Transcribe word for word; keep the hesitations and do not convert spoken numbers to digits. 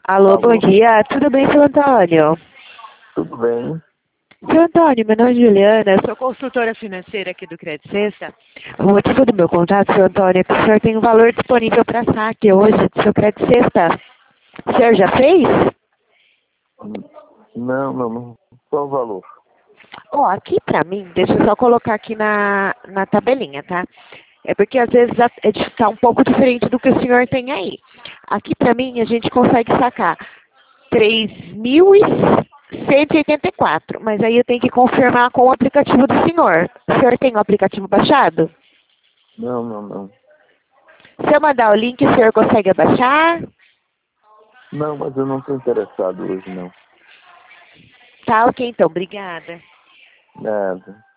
Alô, bom Alô, dia. Tudo bem, seu Antônio? tudo bem? Seu Antônio, meu nome é Juliana, eu sou consultora financeira aqui do Crédito Sexta. O motivo do meu contato, seu Antônio, é que o senhor tem um valor disponível para saque hoje do seu Crédito Sexta. O senhor já fez? Não, não, não. Qual o valor? Ó, aqui pra mim, deixa eu só colocar aqui na, na tabelinha, tá? É porque às vezes a- é de- tá um pouco diferente do que o senhor tem aí. Aqui pra mim a gente consegue sacar três mil e cento e oitenta e quatro, mas aí eu tenho que confirmar com o aplicativo do senhor. O senhor tem o aplicativo baixado? Não, não, não. Se eu mandar o link, o senhor consegue baixar? Não, mas eu não estou interessado hoje, não. Tá, ok, então, obrigada. Nada.